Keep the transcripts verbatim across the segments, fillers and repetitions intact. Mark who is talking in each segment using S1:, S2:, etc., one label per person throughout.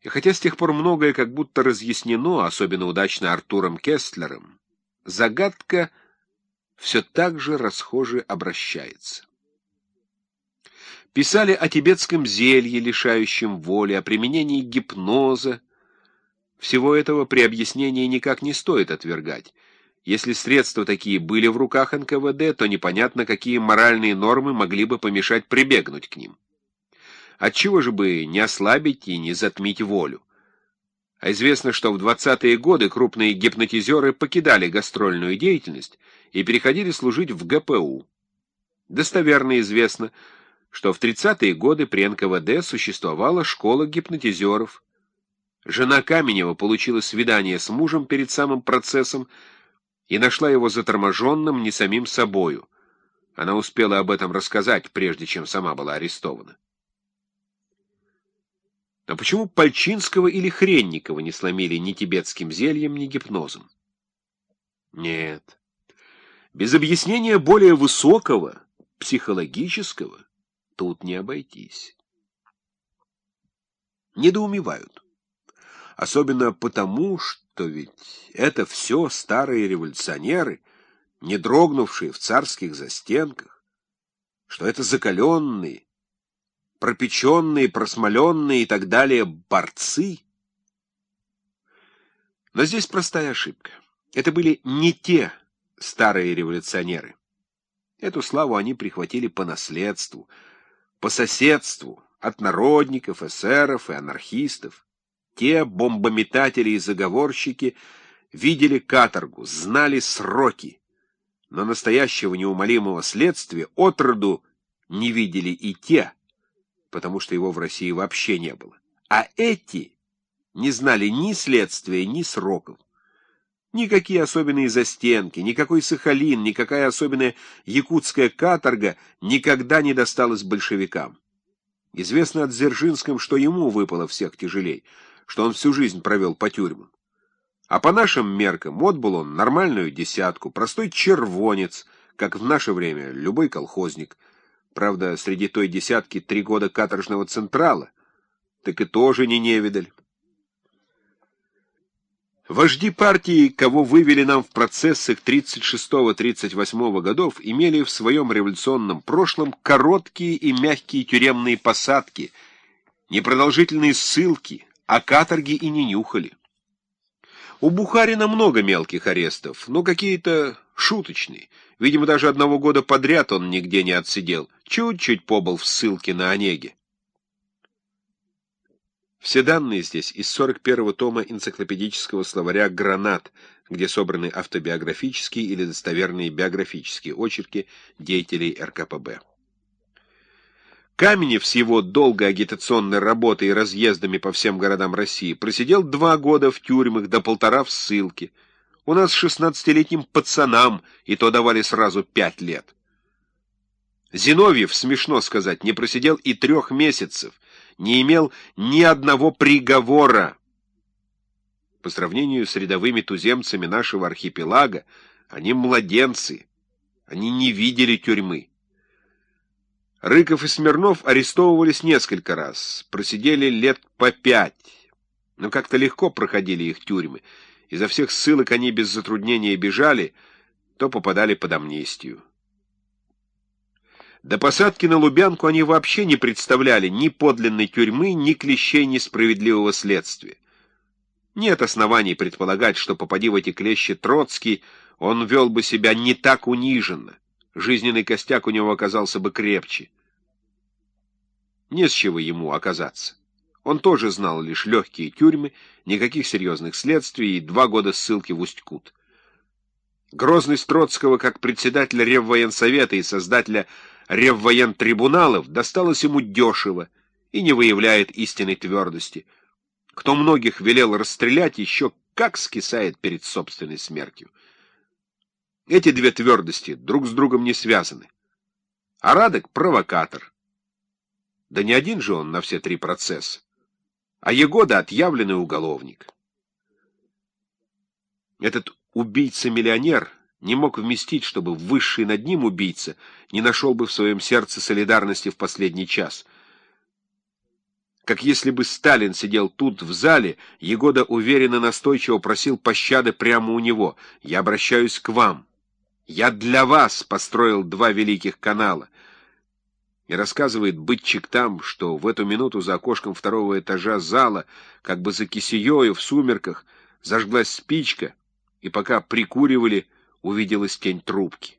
S1: И хотя с тех пор многое как будто разъяснено, особенно удачно Артуром Кестлером, загадка все так же расхоже обращается. Писали о тибетском зелье, лишающем воли, о применении гипноза. Всего этого при объяснении никак не стоит отвергать. Если средства такие были в руках эн ка вэ дэ, то непонятно, какие моральные нормы могли бы помешать прибегнуть к ним. Отчего же бы не ослабить и не затмить волю? А известно, что в двадцатые годы крупные гипнотизеры покидали гастрольную деятельность и переходили служить в гэ пэ у. Достоверно известно, что в тридцатые годы при эн ка вэ дэ существовала школа гипнотизеров. Жена Каменева получила свидание с мужем перед самым процессом и нашла его заторможенным не самим собою. Она успела об этом рассказать, прежде чем сама была арестована. Но почему Пальчинского или Хренникова не сломили ни тибетским зельем, ни гипнозом? Нет. Без объяснения более высокого, психологического, тут не обойтись. Недоумевают. Особенно потому, что ведь это все старые революционеры, не дрогнувшие в царских застенках, что это закаленные, пропеченные, просмоленные и так далее борцы. Но здесь простая ошибка. Это были не те старые революционеры. Эту славу они прихватили по наследству, по соседству, от народников, эсеров и анархистов. Те бомбометатели и заговорщики видели каторгу, знали сроки, но настоящего неумолимого следствия отроду не видели и те, потому что его в России вообще не было. А эти не знали ни следствия, ни сроков. Никакие особенные застенки, никакой Сахалин, никакая особенная якутская каторга никогда не досталась большевикам. Известно о Дзержинском, что ему выпало всех тяжелей, что он всю жизнь провел по тюрьмам. А по нашим меркам отбыл он нормальную десятку, простой червонец, как в наше время любой колхозник. Правда, среди той десятки три года каторжного централа, так и тоже не невидаль. Вожди партии, кого вывели нам в процессах тридцать шестого — тридцать восьмого годов, имели в своем революционном прошлом короткие и мягкие тюремные посадки, непродолжительные ссылки, а каторги и не нюхали. У Бухарина много мелких арестов, но какие-то шуточные. Видимо, даже одного года подряд он нигде не отсидел. Чуть-чуть побыл в ссылке на Онеге. Все данные здесь из сорок первого тома энциклопедического словаря «Гранат», где собраны автобиографические или достоверные биографические очерки деятелей эр ка пэ бэ. Каменев с его долгой агитационной работой и разъездами по всем городам России просидел два года в тюрьмах, до полтора в ссылке. У нас шестнадцатилетним пацанам и то давали сразу пять лет. Зиновьев, смешно сказать, не просидел и трех месяцев, не имел ни одного приговора. По сравнению с рядовыми туземцами нашего архипелага, они младенцы, они не видели тюрьмы. Рыков и Смирнов арестовывались несколько раз, просидели лет по пять, но как-то легко проходили их тюрьмы. Изо всех ссылок они без затруднения бежали, то попадали под амнистию. До посадки на Лубянку они вообще не представляли ни подлинной тюрьмы, ни клещей несправедливого следствия. Нет оснований предполагать, что, попади в эти клещи Троцкий, он вел бы себя не так униженно. Жизненный костяк у него оказался бы крепче. Не с чего ему оказаться. Он тоже знал лишь легкие тюрьмы, никаких серьезных следствий и два года ссылки в Усть-Кут. Грозность Троцкого как председателя Реввоенсовета и создателя Реввоентрибуналов досталась ему дешево и не выявляет истинной твердости. Кто многих велел расстрелять, еще как скисает перед собственной смертью. Эти две твердости друг с другом не связаны. А Радек — провокатор. Да не один же он на все три процесса. А Егода — отъявленный уголовник. Этот убийца-миллионер не мог вместить, чтобы высший над ним убийца не нашел бы в своем сердце солидарности в последний час. как если бы Сталин сидел тут, в зале, Егода уверенно настойчиво просил пощады прямо у него. «Я обращаюсь к вам. Я для вас построил два великих канала». И рассказывает бытчик там, что в эту минуту за окошком второго этажа зала, как бы за кисеёю в сумерках, зажглась спичка, и пока прикуривали, увиделась тень трубки.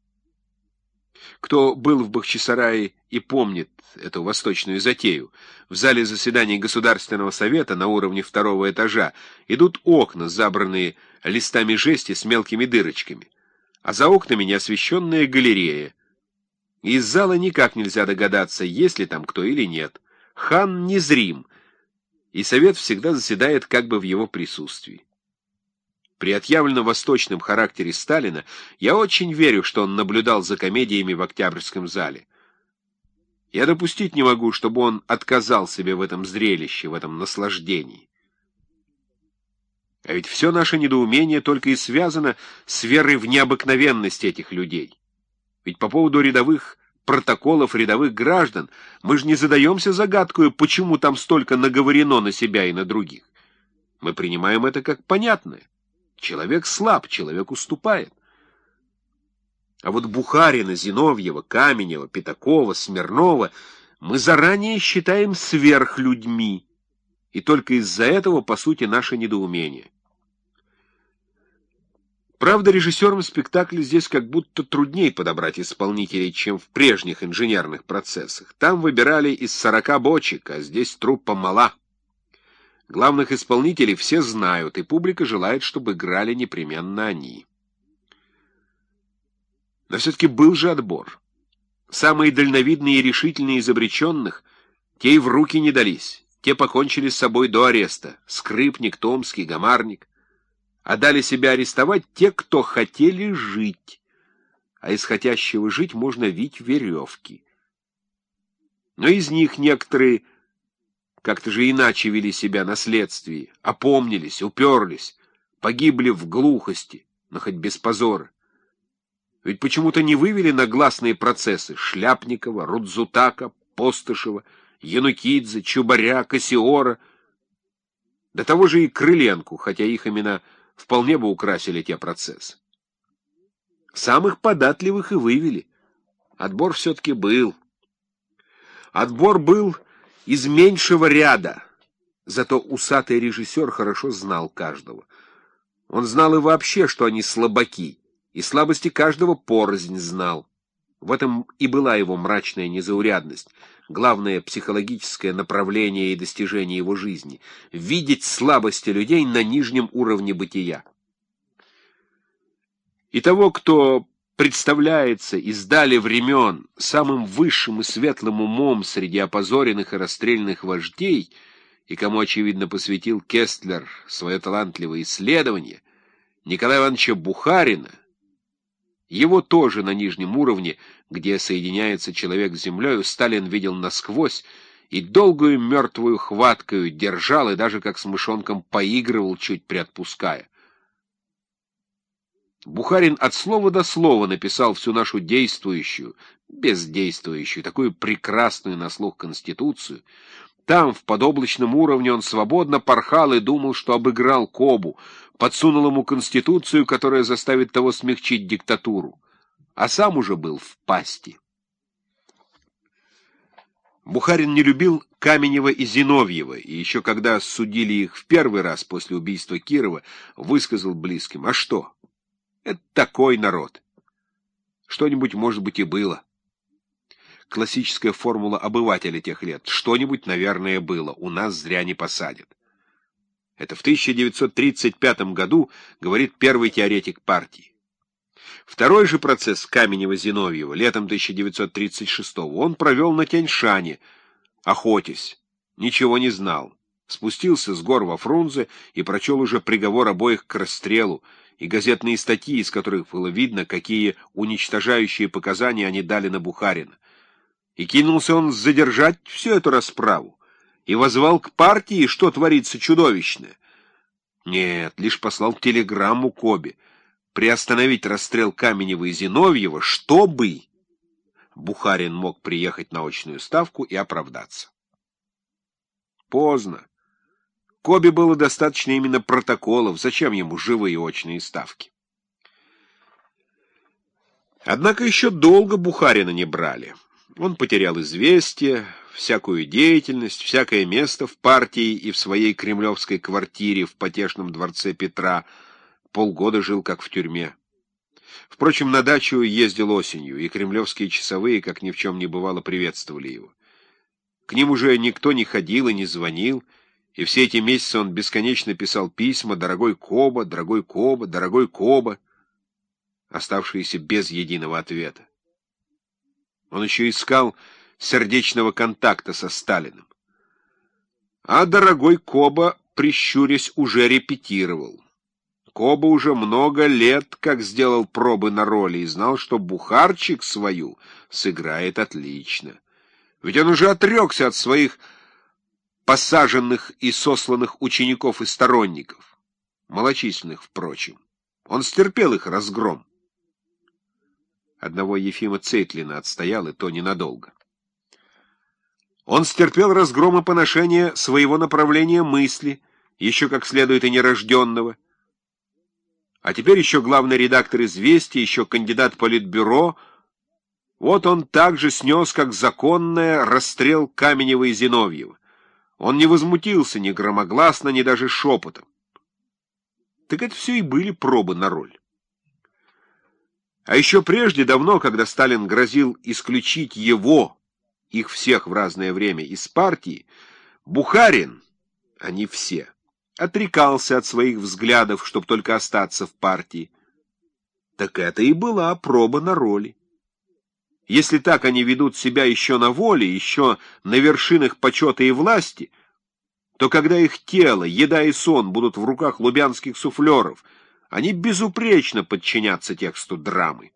S1: Кто был в Бахчисарае и помнит эту восточную затею, в зале заседаний Государственного совета на уровне второго этажа идут окна, забранные листами жести с мелкими дырочками, а за окнами неосвещенная галерея. Из зала никак нельзя догадаться, есть ли там кто или нет. Хан незрим, и совет всегда заседает как бы в его присутствии. При отъявленно восточном характере Сталина я очень верю, что он наблюдал за комедиями в Октябрьском зале. Я допустить не могу, чтобы он отказал себе в этом зрелище, в этом наслаждении. А ведь все наше недоумение только и связано с верой в необыкновенность этих людей. Ведь по поводу рядовых протоколов рядовых граждан мы же не задаемся загадкою, почему там столько наговорено на себя и на других. Мы принимаем это как понятное. Человек слаб, человек уступает. А вот Бухарина, Зиновьева, Каменева, Пятакова, Смирнова мы заранее считаем сверхлюдьми, и только из-за этого, по сути, наше недоумение. Правда, режиссерам спектакля здесь как будто труднее подобрать исполнителей, чем в прежних инженерных процессах. Там выбирали из сорока бочек, а здесь труппа мала. Главных исполнителей все знают, и публика желает, чтобы играли непременно они. Но все-таки был же отбор. Самые дальновидные и решительные из обреченных, те и в руки не дались, те покончили с собой до ареста, Скрипник, Томский, Гамарник. А дали себя арестовать те, кто хотели жить, а из хотящего жить можно вить веревки. Но из них некоторые как-то же иначе вели себя на следствии, опомнились, уперлись, погибли в глухости, но хоть без позора. Ведь почему-то не вывели на гласные процессы Шляпникова, Рудзутака, Постышева, Янукидзе, Чубаря, Кассиора, до того же и Крыленку, хотя их имена вполне бы украсили те процессы. Самых податливых и вывели. Отбор все-таки был. Отбор был из меньшего ряда, зато усатый режиссер хорошо знал каждого. Он знал и вообще, что они слабаки, и слабости каждого порознь знал. В этом и была его мрачная незаурядность, главное психологическое направление и достижение его жизни — видеть слабости людей на нижнем уровне бытия. И того, кто представляется издали времен самым высшим и светлым умом среди опозоренных и расстрелянных вождей, и кому, очевидно, посвятил Кестлер свое талантливое исследование, Николая Ивановича Бухарина, его тоже на нижнем уровне, где соединяется человек с землей, Сталин видел насквозь и долгую мертвую хваткою держал, и даже как с мышонком поигрывал, чуть приотпуская. Бухарин от слова до слова написал всю нашу действующую, бездействующую, такую прекрасную на слух Конституцию. Там, в подоблачном уровне, он свободно порхал и думал, что обыграл Кобу, подсунул ему Конституцию, которая заставит того смягчить диктатуру, а сам уже был в пасти. Бухарин не любил Каменева и Зиновьева, и еще когда судили их в первый раз после убийства Кирова, высказал близким: а что? Это такой народ. Что-нибудь, может быть, и было. Классическая формула обывателя тех лет. Что-нибудь, наверное, было. У нас зря не посадят. Это в тысяча девятьсот тридцать пятом году говорит первый теоретик партии. Второй же процесс Каменева-Зиновьева летом тысяча девятьсот тридцать шестого он провел на Тянь-Шане, охотясь, ничего не знал. Спустился с гор во Фрунзе и прочел уже приговор обоих к расстрелу, и газетные статьи, из которых было видно, какие уничтожающие показания они дали на Бухарина. И кинулся он задержать всю эту расправу, и воззвал к партии, что творится чудовищное. Нет, лишь послал телеграмму Кобе приостановить расстрел Каменева и Зиновьева, чтобы Бухарин мог приехать на очную ставку и оправдаться. Поздно. Кобе было достаточно именно протоколов. Зачем ему живые очные ставки? Однако еще долго Бухарина не брали. Он потерял известие, всякую деятельность, всякое место в партии и в своей кремлевской квартире в потешном дворце Петра. Полгода жил как в тюрьме. Впрочем, на дачу ездил осенью, и кремлевские часовые, как ни в чем не бывало, приветствовали его. К ним уже никто не ходил и не звонил, и все эти месяцы он бесконечно писал письма «Дорогой Коба, дорогой Коба, дорогой Коба», оставшиеся без единого ответа. Он еще искал сердечного контакта со Сталиным. А дорогой Коба, прищурясь, уже репетировал. Коба уже много лет как сделал пробы на роли и знал, что Бухарчик свою сыграет отлично. Ведь он уже отрекся от своих посаженных и сосланных учеников и сторонников, малочисленных, впрочем. Он стерпел их разгром. Одного Ефима Цейтлина отстоял, и то ненадолго. Он стерпел разгром и поношение своего направления мысли, еще как следует и нерожденного. А теперь еще главный редактор «Известий», еще кандидат политбюро. Вот он также снес, как законное, расстрел Каменева и Зиновьева. Он не возмутился ни громогласно, ни даже шепотом. Так это все и были пробы на роль. А еще прежде, давно, когда Сталин грозил исключить его, их всех в разное время, из партии, Бухарин, они все, отрекался от своих взглядов, чтобы только остаться в партии. Так это и была проба на роли. Если так они ведут себя еще на воле, еще на вершинах почета и власти, то когда их тело, еда и сон будут в руках лубянских суфлеров, они безупречно подчинятся тексту драмы.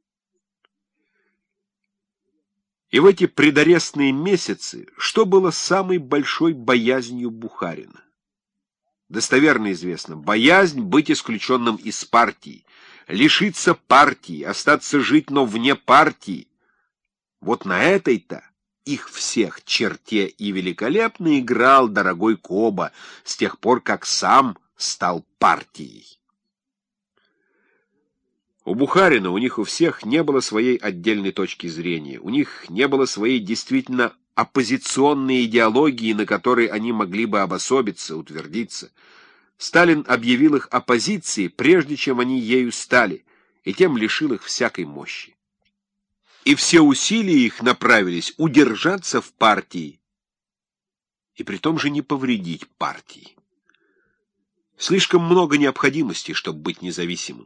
S1: И в эти предарестные месяцы что было самой большой боязнью Бухарина? Достоверно известно, боязнь быть исключенным из партии, лишиться партии, остаться жить, но вне партии. Вот на этой-то их всех черте и великолепно играл дорогой Коба с тех пор, как сам стал партией. У Бухарина, у них у всех не было своей отдельной точки зрения, у них не было своей действительно оппозиционной идеологии, на которой они могли бы обособиться, утвердиться. Сталин объявил их оппозицией, прежде чем они ею стали, и тем лишил их всякой мощи. И все усилия их направились удержаться в партии, и при том же не повредить партии. Слишком много необходимости, чтобы быть независимым.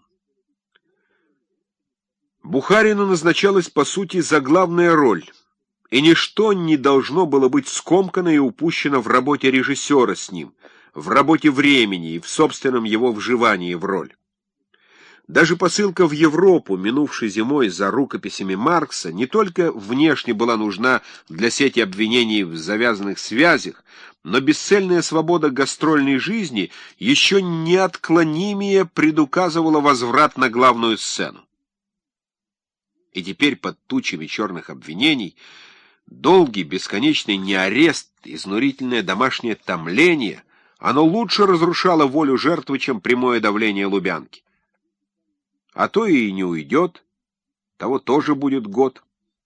S1: Бухарину назначалась, по сути, заглавная роль, и ничто не должно было быть скомкано и упущено в работе режиссера с ним, в работе времени и в собственном его вживании в роль. Даже посылка в Европу, минувшей зимой за рукописями Маркса, не только внешне была нужна для сети обвинений в завязанных связях, но бесцельная свобода гастрольной жизни еще неотклонимее предуказывала возврат на главную сцену. И теперь под тучами черных обвинений долгий, бесконечный не арест, изнурительное домашнее томление, оно лучше разрушало волю жертвы, чем прямое давление Лубянки. А то и не уйдет, того тоже будет год.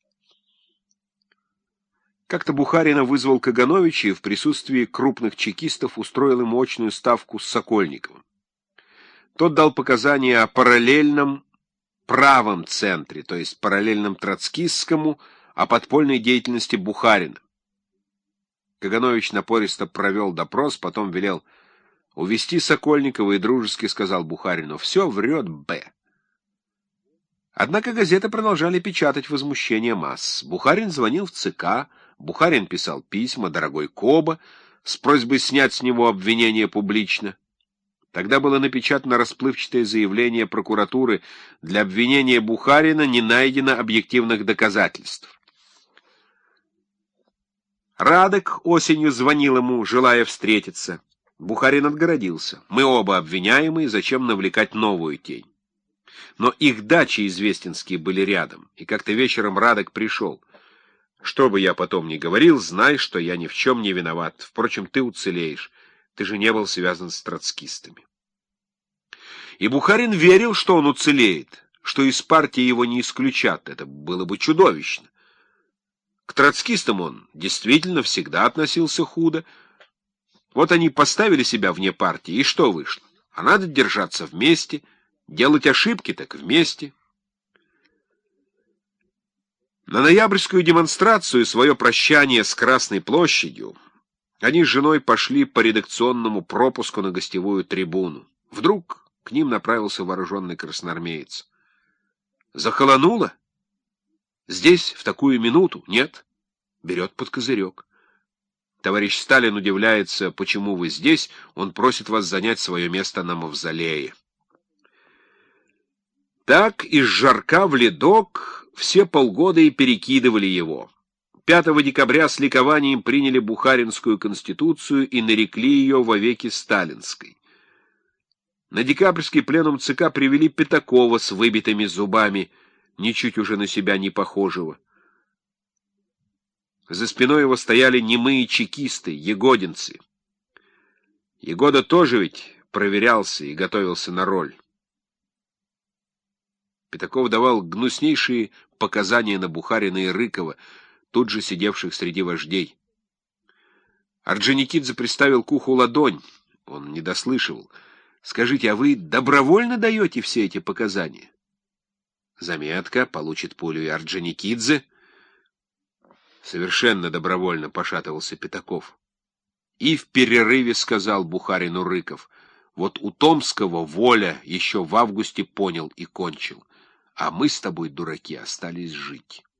S1: Как-то Бухарина вызвал Кагановича и в присутствии крупных чекистов устроил ему очную ставку с Сокольниковым. Тот дал показания о параллельном правом центре, то есть параллельном троцкистскому, о подпольной деятельности Бухарина. Каганович напористо провел допрос, потом велел увести Сокольникова и дружески сказал Бухарину: «Все врет Б». Однако газеты продолжали печатать возмущение масс. Бухарин звонил в ЦК, Бухарин писал письма «Дорогой Коба» с просьбой снять с него обвинение публично. Тогда было напечатано расплывчатое заявление прокуратуры: для обвинения Бухарина не найдено объективных доказательств. Радек осенью звонил ему, желая встретиться. Бухарин отгородился. Мы оба обвиняемые, зачем навлекать новую тень? Но их дачи известинские были рядом, и как-то вечером Радек пришел. Что бы я потом ни говорил, знай, что я ни в чем не виноват. Впрочем, ты уцелеешь. Ты же не был связан с троцкистами. И Бухарин верил, что он уцелеет, что из партии его не исключат. Это было бы чудовищно. К троцкистам он действительно всегда относился худо. Вот они поставили себя вне партии, и что вышло? А надо держаться вместе, делать ошибки так вместе. На ноябрьскую демонстрацию, свое прощание с Красной площадью, они с женой пошли по редакционному пропуску на гостевую трибуну. Вдруг к ним направился вооруженный красноармеец. Захолонуло? Здесь, в такую минуту? Нет. Берет под козырек. Товарищ Сталин удивляется, почему вы здесь, он просит вас занять свое место на мавзолее. Так из Жарка в Ледок все полгода и перекидывали его. пятого декабря с ликованием приняли Бухаринскую конституцию и нарекли ее вовеки сталинской. На декабрьский пленум ЦК привели Пятакова с выбитыми зубами, ничуть уже на себя не похожего. За спиной его стояли немые чекисты, егодинцы. Егода тоже ведь проверялся и готовился на роль. Пятаков давал гнуснейшие показания на Бухарина и Рыкова, тут же сидевших среди вождей. Орджоникидзе приставил к уху ладонь. Он не дослышивал. «Скажите, а вы добровольно даете все эти показания?» Заметка, получит пулю и Орджоникидзе. Совершенно добровольно пошатывался Пятаков. И в перерыве сказал Бухарину Рыков: «Вот у Томского воля еще в августе понял и кончил, а мы с тобой, дураки, остались жить».